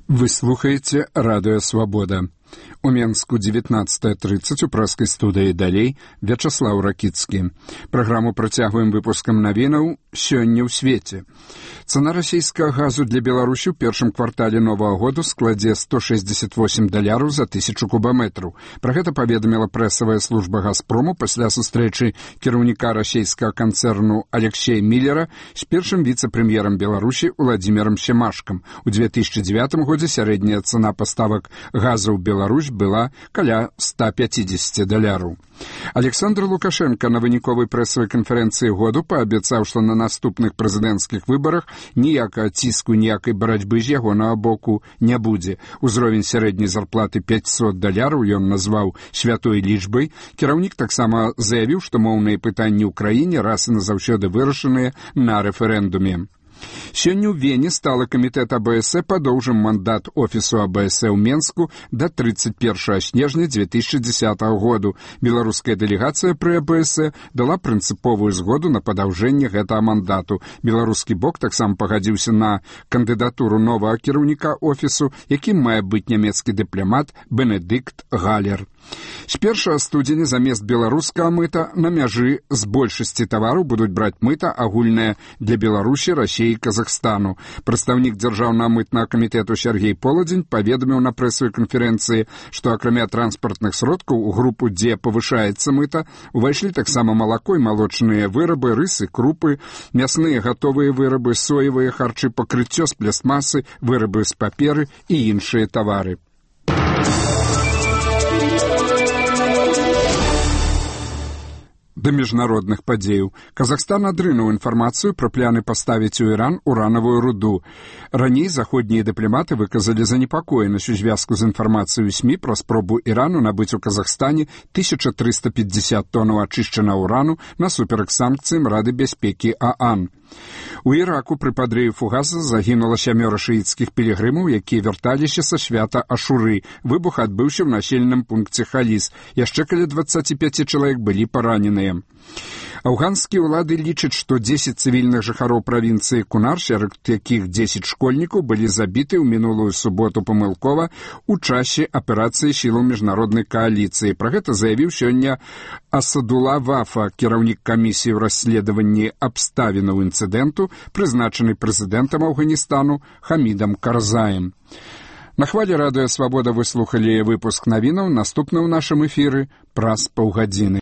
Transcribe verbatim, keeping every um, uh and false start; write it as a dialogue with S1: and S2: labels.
S1: Вы слухаеце радыё «Свабода». У Менску дзевятнаццатая трыццаць у праскай студыі далей Вячаслаў Ракіцкі. Праграму працягваем выпускам навінаў сёння ў свеце. Цана расійскага газу для Беларусі ў першым квартале новага году складзе сто шэсцьдзесят восемь даляраў за тысячу кубаметраў. Пра гэта паведаміла прэсавая служба «Газпрому» пасля сустрэчы кіраўніка расійскага канцэрну Алексея Міллера з першым віцэ-прэм'ерам Беларусі Уладзімірам Семашкам. У две тысячи девятым годзе сярэдняя цана паставак газу ў Беларусь была каля ста пятидесяти даляраў. Александр Лукашенко на выніковай прэсавай канферэнцыі году паабяцаў, што на наступных прэзідэнцкіх выбарах ніякага ціску, ніякай барацьбы з ягонага боку не будзе. Узровень сярэдняй зарплаты пятьсот даляраў ён назваў святой лічбай. Кіраўнік таксама заявіў, што моўныя пытанні ў краіне раз і назаўсёды вырашаныя на рэферэндуме. Сёння ў Вене стала камітэт А Б С падоўжым мандат офісу А Б С ў Менску да тридцать первого снежня две тысячи десятого году. Беларуская дэлегацыя пры А Б С дала прынцыповую згоду на падаўжэнне гэтага мандату. Беларускі бок таксама пагадзіўся на кандыдатуру новага кіраўніка офісу, якім мае быць нямецкі дыпламат Бенедыкт Галер. З першага студзеня замест беларускага мыта на мяжы з большасці тавараў будуць браць мыта агульнае для Беларусі, Расіі і Казахстану. Прадстаўнік дзяржаўнага мытнага камітэту Сергей Поладзень паведаміў на прэсавай канферэнцыі, што акрамя транспартных сродкаў у групу, дзе павышаецца мыта, увайшлі таксама малако і малочныя вырабы, рысы, крупы, мясныя гатовыя вырабы, соевыя харчы, пакрыццё з пластмасы, вырабы з паперы і іншыя тавары. Да міжнародных падзеяў. Казахстан адрынуў інфармацыю пра пляны паставіць у Іран уранавую руду. Раней заходнія дыпламаты выказалі занепакоенасць у звязку з інфармацыяй у СМІ пра спробу Ірану набыць у Казахстане тысяча триста пятьдесят тонн ачышчанага урану насуперак санкцыям Рады бяспекі ААН. У Іраку пры падрыве фугаса загінула сямёра шыіцкіх пілігрымаў, якія вярталіся са свята Ашуры. Выбух адбыўся ў населеным пункце Халіс. Яшчэ каля двадцати пяти чалавек былі параненыя. Афганскія ўлады лічаць, што дзесяць цывільных жыхароў правінцыі Кунар, сярод якіх дзесяць школьнікаў, былі забіты ў мінулую суботу памылкова ў часе аперацыі сілаў міжнароднай кааліцыі. Пра гэта заявіў сёння Асадула Вафа, кіраўнік камісіі ў расследаванні абставінаў інцыдэнту, прызначаны прэзідэнтам Афганістану Хамідам Карзаем. На хвале радыё «Свабода» вы слухалі выпуск навінаў. Наступны ў нашым эфіры праз паўгадзіны.